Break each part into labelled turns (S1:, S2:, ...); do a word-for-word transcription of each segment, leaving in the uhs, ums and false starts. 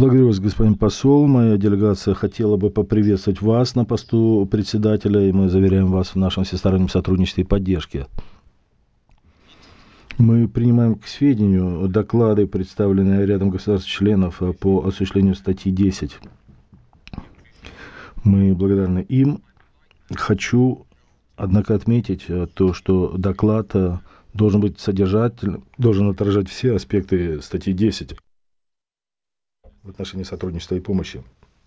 S1: Благодарю вас, господин посол. Моя делегация хотела бы поприветствовать вас на посту председателя, и мы заверяем вас в нашем всестороннем сотрудничестве и поддержке. Мы принимаем к сведению доклады, представленные рядом государств-членов по осуществлению статьи десять. Мы благодарны им. Хочу, однако, отметить то, что доклад должен быть содержательным, должен отражать все аспекты статьи десять в отношении сотрудничества и помощи.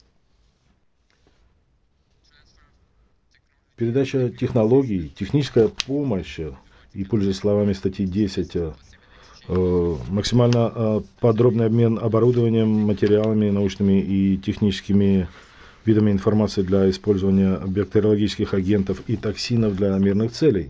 S1: Передача технологий, техническая помощь, и, пользуясь словами статьи десять, максимально подробный обмен оборудованием, материалами, научными и техническими видами информации для использования бактериологических агентов и токсинов для мирных целей.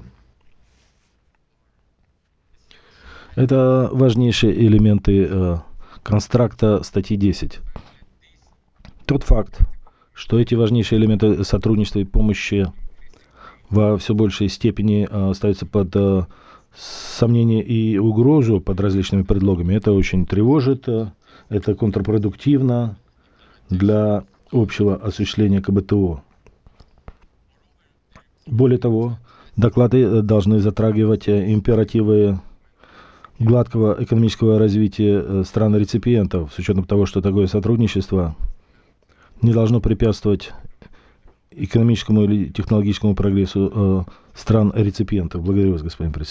S1: Это важнейшие элементы констракта статьи десять. Тот факт, что эти важнейшие элементы сотрудничества и помощи во все большей степени ставятся под сомнение и угрозу под различными предлогами, это очень тревожит, это контрпродуктивно для общего осуществления ка бэ тэ о. Более того, доклады должны затрагивать императивы гладкого экономического развития стран-реципиентов, с учетом того, что такое сотрудничество не должно препятствовать экономическому или технологическому прогрессу стран-реципиентов. Благодарю вас, господин председатель.